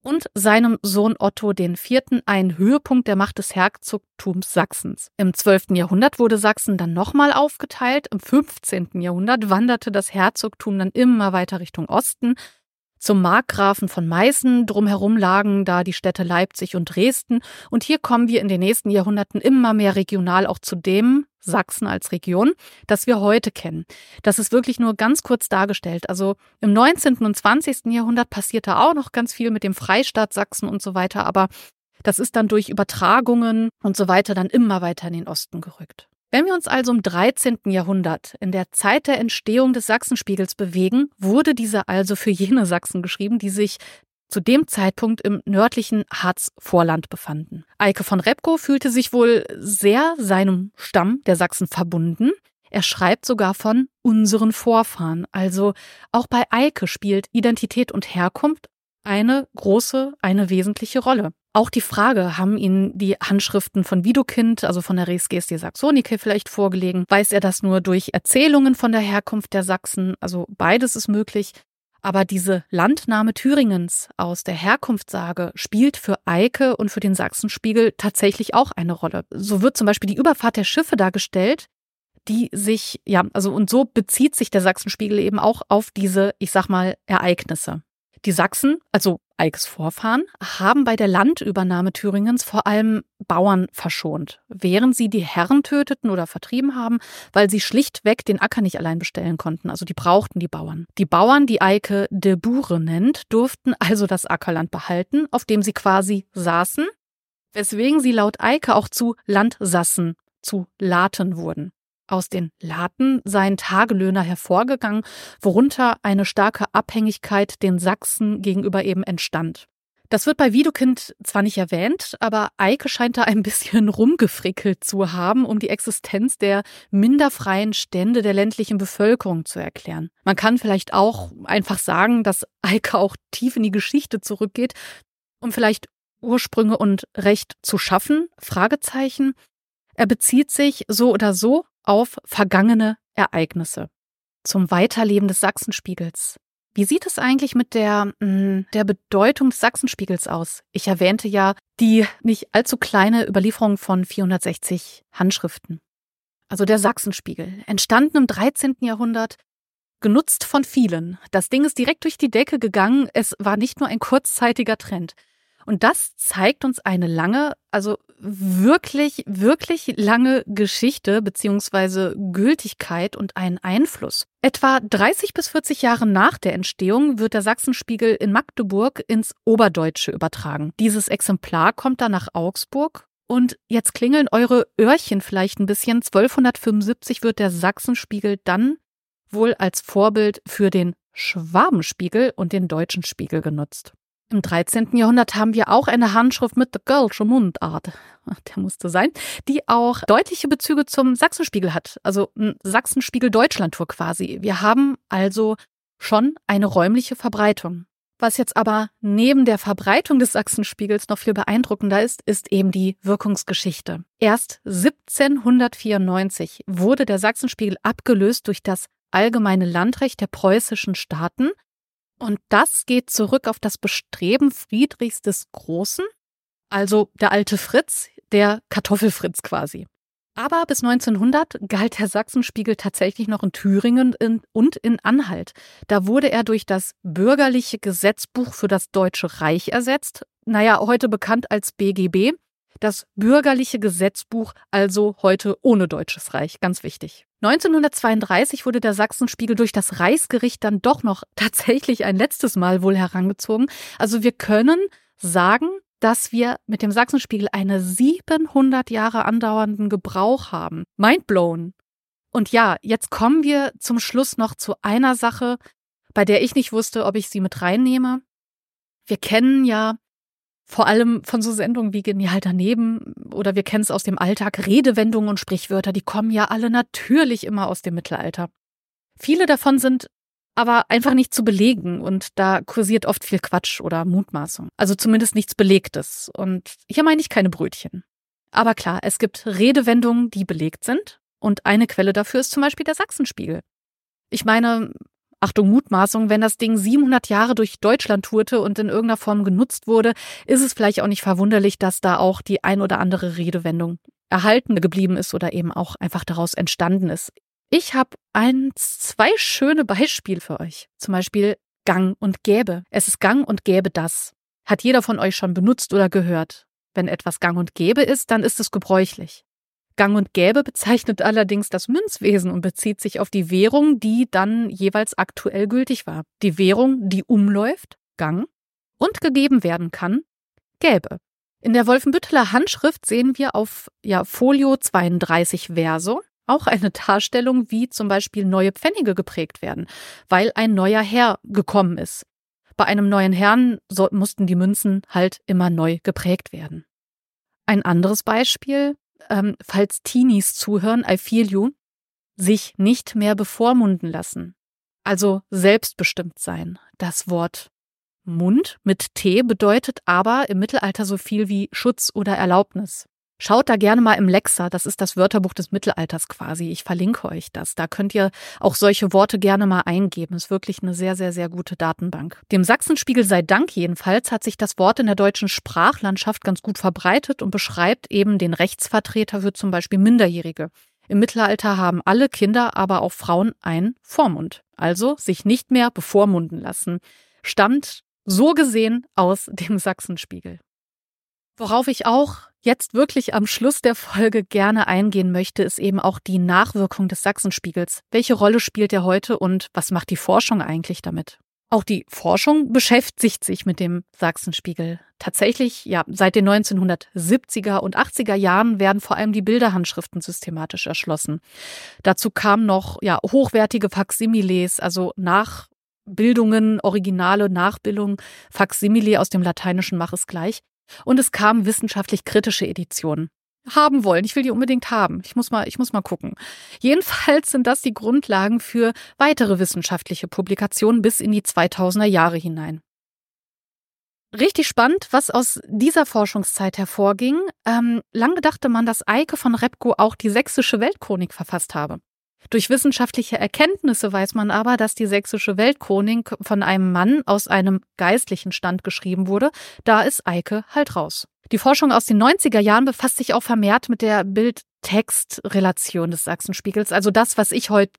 und seinem Sohn Otto IV. Ein Höhepunkt der Macht des Herzogtums Sachsens. Im 12. Jahrhundert wurde Sachsen dann nochmal aufgeteilt. Im 15. Jahrhundert wanderte das Herzogtum dann immer weiter Richtung Osten zum Markgrafen von Meißen. Drumherum lagen da die Städte Leipzig und Dresden. Und hier kommen wir in den nächsten Jahrhunderten immer mehr regional auch zu dem Sachsen als Region, das wir heute kennen. Das ist wirklich nur ganz kurz dargestellt. Also im 19. und 20. Jahrhundert passierte auch noch ganz viel mit dem Freistaat Sachsen und so weiter, aber das ist dann durch Übertragungen und so weiter dann immer weiter in den Osten gerückt. Wenn wir uns also im 13. Jahrhundert in der Zeit der Entstehung des Sachsenspiegels bewegen, wurde dieser also für jene Sachsen geschrieben, die sich zu dem Zeitpunkt im nördlichen Harzvorland befanden. Eike von Repgow fühlte sich wohl sehr seinem Stamm der Sachsen verbunden. Er schreibt sogar von unseren Vorfahren. Also auch bei Eike spielt Identität und Herkunft eine wesentliche Rolle. Auch die Frage, haben ihn die Handschriften von Widukind, also von der Res Gestae Saxonicae vielleicht vorgelegen? Weiß er das nur durch Erzählungen von der Herkunft der Sachsen? Also beides ist möglich. Aber diese Landnahme Thüringens aus der Herkunftssage spielt für Eike und für den Sachsenspiegel tatsächlich auch eine Rolle. So wird zum Beispiel die Überfahrt der Schiffe dargestellt, die sich, und so bezieht sich der Sachsenspiegel eben auch auf diese, Ereignisse. Die Sachsen, also Eikes Vorfahren, haben bei der Landübernahme Thüringens vor allem Bauern verschont, während sie die Herren töteten oder vertrieben haben, weil sie schlichtweg den Acker nicht allein bestellen konnten. Also die brauchten die Bauern. Die Bauern, die Eike de Bure nennt, durften also das Ackerland behalten, auf dem sie quasi saßen, weswegen sie laut Eike auch zu Landsassen, zu Laten wurden. Aus den Laten seien Tagelöhner hervorgegangen, worunter eine starke Abhängigkeit den Sachsen gegenüber eben entstand. Das wird bei Widukind zwar nicht erwähnt, aber Eike scheint da ein bisschen rumgefrickelt zu haben, um die Existenz der minder freien Stände der ländlichen Bevölkerung zu erklären. Man kann vielleicht auch einfach sagen, dass Eike auch tief in die Geschichte zurückgeht, um vielleicht Ursprünge und Recht zu schaffen, Fragezeichen. Er bezieht sich so oder so auf vergangene Ereignisse. Zum Weiterleben des Sachsenspiegels. Wie sieht es eigentlich mit der Bedeutung des Sachsenspiegels aus? Ich erwähnte ja die nicht allzu kleine Überlieferung von 460 Handschriften. Also der Sachsenspiegel, entstanden im 13. Jahrhundert, genutzt von vielen. Das Ding ist direkt durch die Decke gegangen. Es war nicht nur ein kurzzeitiger Trend. Und das zeigt uns eine lange, also wirklich, wirklich lange Geschichte bzw. Gültigkeit und einen Einfluss. Etwa 30 bis 40 Jahre nach der Entstehung wird der Sachsenspiegel in Magdeburg ins Oberdeutsche übertragen. Dieses Exemplar kommt dann nach Augsburg. Und jetzt klingeln eure Öhrchen vielleicht ein bisschen. 1275 wird der Sachsenspiegel dann wohl als Vorbild für den Schwabenspiegel und den Deutschen Spiegel genutzt. Im 13. Jahrhundert haben wir auch eine Handschrift mit der Gölsche Mundart, der musste sein, die auch deutliche Bezüge zum Sachsenspiegel hat, also ein Sachsenspiegel-Deutschlandtour quasi. Wir haben also schon eine räumliche Verbreitung. Was jetzt aber neben der Verbreitung des Sachsenspiegels noch viel beeindruckender ist, ist eben die Wirkungsgeschichte. Erst 1794 wurde der Sachsenspiegel abgelöst durch das allgemeine Landrecht der preußischen Staaten. Und das geht zurück auf das Bestreben Friedrichs des Großen, also der alte Fritz, der Kartoffelfritz quasi. Aber bis 1900 galt der Sachsenspiegel tatsächlich noch in Thüringen und in Anhalt. Da wurde er durch das Bürgerliche Gesetzbuch für das Deutsche Reich ersetzt, heute bekannt als BGB. Das Bürgerliche Gesetzbuch, also heute ohne Deutsches Reich, ganz wichtig. 1932 wurde der Sachsenspiegel durch das Reichsgericht dann doch noch tatsächlich ein letztes Mal wohl herangezogen. Also wir können sagen, dass wir mit dem Sachsenspiegel einen 700 Jahre andauernden Gebrauch haben. Mindblown. Und ja, jetzt kommen wir zum Schluss noch zu einer Sache, bei der ich nicht wusste, ob ich sie mit reinnehme. Wir kennen ja vor allem von so Sendungen wie Genial daneben oder wir kennen es aus dem Alltag, Redewendungen und Sprichwörter, die kommen ja alle natürlich immer aus dem Mittelalter. Viele davon sind aber einfach nicht zu belegen und da kursiert oft viel Quatsch oder Mutmaßung. Also zumindest nichts Belegtes. Und hier meine ich keine Brötchen. Aber klar, es gibt Redewendungen, die belegt sind und eine Quelle dafür ist zum Beispiel der Sachsenspiegel. Ich meine, Achtung, Mutmaßung, wenn das Ding 700 Jahre durch Deutschland tourte und in irgendeiner Form genutzt wurde, ist es vielleicht auch nicht verwunderlich, dass da auch die ein oder andere Redewendung erhalten geblieben ist oder eben auch einfach daraus entstanden ist. Ich habe zwei schöne Beispiele für euch. Zum Beispiel gang und gäbe. Es ist gang und gäbe das. Hat jeder von euch schon benutzt oder gehört? Wenn etwas gang und gäbe ist, dann ist es gebräuchlich. Gang und gäbe bezeichnet allerdings das Münzwesen und bezieht sich auf die Währung, die dann jeweils aktuell gültig war. Die Währung, die umläuft, Gang, und gegeben werden kann, gäbe. In der Wolfenbütteler Handschrift sehen wir auf Folio 32 Verso auch eine Darstellung, wie zum Beispiel neue Pfennige geprägt werden, weil ein neuer Herr gekommen ist. Bei einem neuen Herrn mussten die Münzen halt immer neu geprägt werden. Ein anderes Beispiel, falls Teenies zuhören, I feel you, sich nicht mehr bevormunden lassen. Also selbstbestimmt sein. Das Wort Mund mit T bedeutet aber im Mittelalter so viel wie Schutz oder Erlaubnis. Schaut da gerne mal im Lexa, das ist das Wörterbuch des Mittelalters quasi. Ich verlinke euch das. Da könnt ihr auch solche Worte gerne mal eingeben. Ist wirklich eine sehr, sehr, sehr gute Datenbank. Dem Sachsenspiegel sei Dank jedenfalls hat sich das Wort in der deutschen Sprachlandschaft ganz gut verbreitet und beschreibt eben den Rechtsvertreter für zum Beispiel Minderjährige. Im Mittelalter haben alle Kinder, aber auch Frauen einen Vormund. Also sich nicht mehr bevormunden lassen. Stammt so gesehen aus dem Sachsenspiegel. Worauf ich auch jetzt wirklich am Schluss der Folge gerne eingehen möchte, ist eben auch die Nachwirkung des Sachsenspiegels. Welche Rolle spielt er heute und was macht die Forschung eigentlich damit? Auch die Forschung beschäftigt sich mit dem Sachsenspiegel. Tatsächlich, seit den 1970er und 80er Jahren werden vor allem die Bilderhandschriften systematisch erschlossen. Dazu kamen noch hochwertige Faksimiles, also Nachbildungen, originale Nachbildungen, Faksimile aus dem Lateinischen mach es gleich. Und es kamen wissenschaftlich kritische Editionen. Haben wollen, ich will die unbedingt haben. Ich muss mal gucken. Jedenfalls sind das die Grundlagen für weitere wissenschaftliche Publikationen bis in die 2000er Jahre hinein. Richtig spannend, was aus dieser Forschungszeit hervorging. Lange dachte man, dass Eike von Repgow auch die Sächsische Weltchronik verfasst habe. Durch wissenschaftliche Erkenntnisse weiß man aber, dass die Sächsische Weltchronik von einem Mann aus einem geistlichen Stand geschrieben wurde. Da ist Eike halt raus. Die Forschung aus den 90er Jahren befasst sich auch vermehrt mit der Bild-Text-Relation des Sachsenspiegels, also das, was ich euch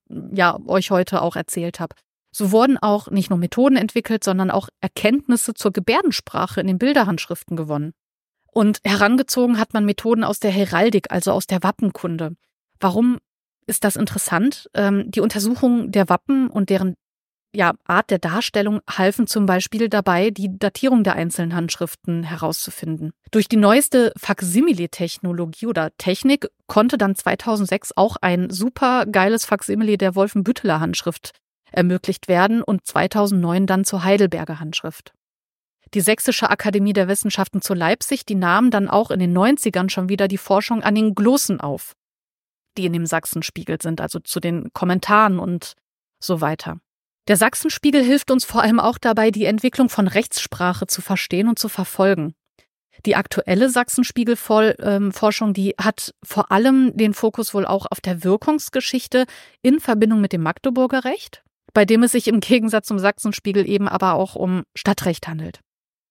heute auch erzählt habe. So wurden auch nicht nur Methoden entwickelt, sondern auch Erkenntnisse zur Gebärdensprache in den Bilderhandschriften gewonnen. Und herangezogen hat man Methoden aus der Heraldik, also aus der Wappenkunde. Warum ist das interessant? Die Untersuchung der Wappen und deren Art der Darstellung halfen zum Beispiel dabei, die Datierung der einzelnen Handschriften herauszufinden. Durch die neueste Faksimile-Technologie oder Technik konnte dann 2006 auch ein super geiles Faksimile der Wolfenbütteler Handschrift ermöglicht werden und 2009 dann zur Heidelberger Handschrift. Die Sächsische Akademie der Wissenschaften zu Leipzig, die nahm dann auch in den 90ern schon wieder die Forschung an den Glossen auf, die in dem Sachsenspiegel sind, also zu den Kommentaren und so weiter. Der Sachsenspiegel hilft uns vor allem auch dabei, die Entwicklung von Rechtssprache zu verstehen und zu verfolgen. Die aktuelle Sachsenspiegel-Forschung, die hat vor allem den Fokus wohl auch auf der Wirkungsgeschichte in Verbindung mit dem Magdeburger Recht, bei dem es sich im Gegensatz zum Sachsenspiegel eben aber auch um Stadtrecht handelt.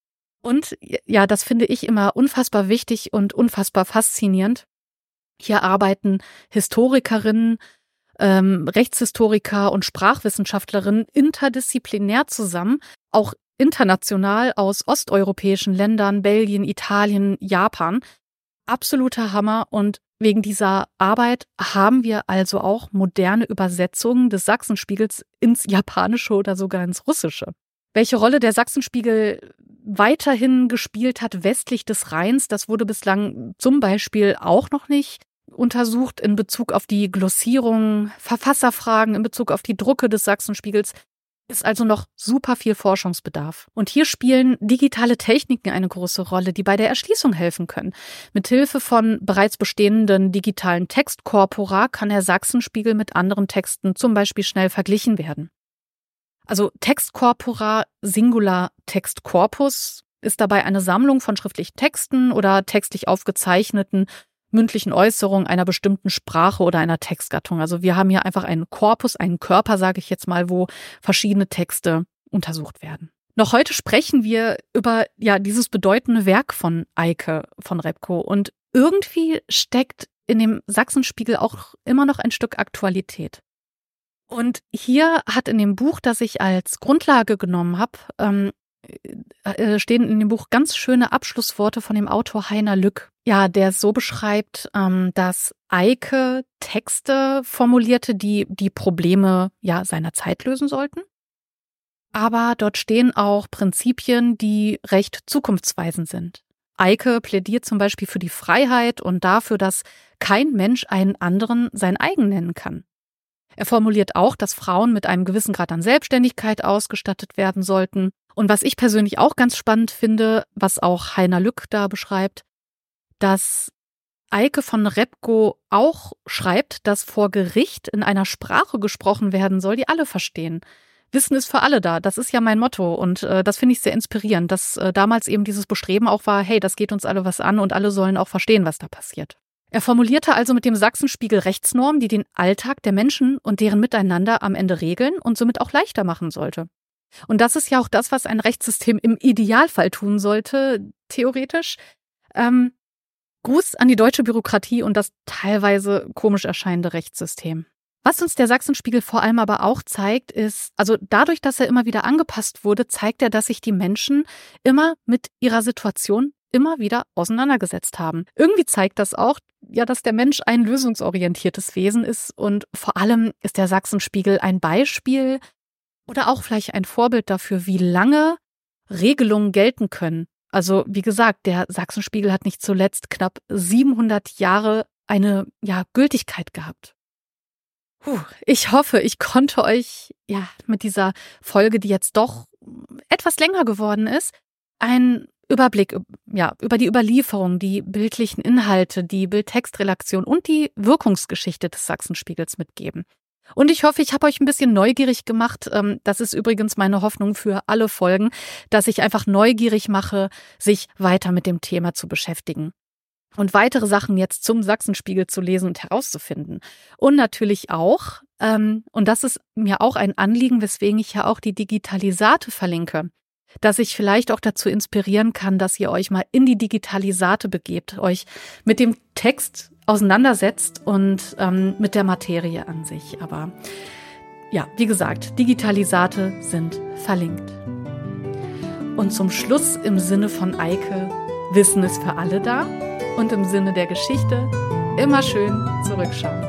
Und das finde ich immer unfassbar wichtig und unfassbar faszinierend. Hier arbeiten Historikerinnen, Rechtshistoriker und Sprachwissenschaftlerinnen interdisziplinär zusammen, auch international aus osteuropäischen Ländern, Belgien, Italien, Japan. Absoluter Hammer, und wegen dieser Arbeit haben wir also auch moderne Übersetzungen des Sachsenspiegels ins Japanische oder sogar ins Russische. Welche Rolle der Sachsenspiegel weiterhin gespielt hat westlich des Rheins, das wurde bislang zum Beispiel auch noch nicht untersucht in Bezug auf die Glossierung, Verfasserfragen, in Bezug auf die Drucke des Sachsenspiegels. Ist also noch super viel Forschungsbedarf. Und hier spielen digitale Techniken eine große Rolle, die bei der Erschließung helfen können. Mithilfe von bereits bestehenden digitalen Textkorpora kann der Sachsenspiegel mit anderen Texten zum Beispiel schnell verglichen werden. Also Textkorpora, Singular Textkorpus, ist dabei eine Sammlung von schriftlichen Texten oder textlich aufgezeichneten mündlichen Äußerung einer bestimmten Sprache oder einer Textgattung. Also wir haben hier einfach einen Korpus, einen Körper, sage ich jetzt mal, wo verschiedene Texte untersucht werden. Noch heute sprechen wir über dieses bedeutende Werk von Eike von Repko und irgendwie steckt in dem Sachsenspiegel auch immer noch ein Stück Aktualität. Und hier hat in dem Buch, das ich als Grundlage genommen habe, stehen in dem Buch ganz schöne Abschlussworte von dem Autor Heiner Lück. Ja, der es so beschreibt, dass Eike Texte formulierte, die Probleme seiner Zeit lösen sollten. Aber dort stehen auch Prinzipien, die recht zukunftsweisend sind. Eike plädiert zum Beispiel für die Freiheit und dafür, dass kein Mensch einen anderen sein eigen nennen kann. Er formuliert auch, dass Frauen mit einem gewissen Grad an Selbstständigkeit ausgestattet werden sollten. Und was ich persönlich auch ganz spannend finde, was auch Heiner Lück da beschreibt, dass Eike von Repko auch schreibt, dass vor Gericht in einer Sprache gesprochen werden soll, die alle verstehen. Wissen ist für alle da, das ist ja mein Motto und das finde ich sehr inspirierend, dass damals eben dieses Bestreben auch war, hey, das geht uns alle was an und alle sollen auch verstehen, was da passiert. Er formulierte also mit dem Sachsenspiegel Rechtsnormen, die den Alltag der Menschen und deren Miteinander am Ende regeln und somit auch leichter machen sollte. Und das ist ja auch das, was ein Rechtssystem im Idealfall tun sollte, theoretisch. Gruß an die deutsche Bürokratie und das teilweise komisch erscheinende Rechtssystem. Was uns der Sachsenspiegel vor allem aber auch zeigt, ist, also dadurch, dass er immer wieder angepasst wurde, zeigt er, dass sich die Menschen immer mit ihrer Situation immer wieder auseinandergesetzt haben. Irgendwie zeigt das auch, dass der Mensch ein lösungsorientiertes Wesen ist und vor allem ist der Sachsenspiegel ein Beispiel oder auch vielleicht ein Vorbild dafür, wie lange Regelungen gelten können. Also wie gesagt, der Sachsenspiegel hat nicht zuletzt knapp 700 Jahre eine Gültigkeit gehabt. Ich hoffe, ich konnte euch mit dieser Folge, die jetzt doch etwas länger geworden ist, einen Überblick über die Überlieferung, die bildlichen Inhalte, die Bildtextrelation und die Wirkungsgeschichte des Sachsenspiegels mitgeben. Und ich hoffe, ich habe euch ein bisschen neugierig gemacht. Das ist übrigens meine Hoffnung für alle Folgen, dass ich einfach neugierig mache, sich weiter mit dem Thema zu beschäftigen. Und weitere Sachen jetzt zum Sachsenspiegel zu lesen und herauszufinden. Und natürlich auch, und das ist mir auch ein Anliegen, weswegen ich ja auch die Digitalisate verlinke, dass ich vielleicht auch dazu inspirieren kann, dass ihr euch mal in die Digitalisate begebt, euch mit dem Text auseinandersetzt und mit der Materie an sich. Aber wie gesagt, Digitalisate sind verlinkt. Und zum Schluss im Sinne von Eike, Wissen ist für alle da und im Sinne der Geschichte immer schön zurückschauen.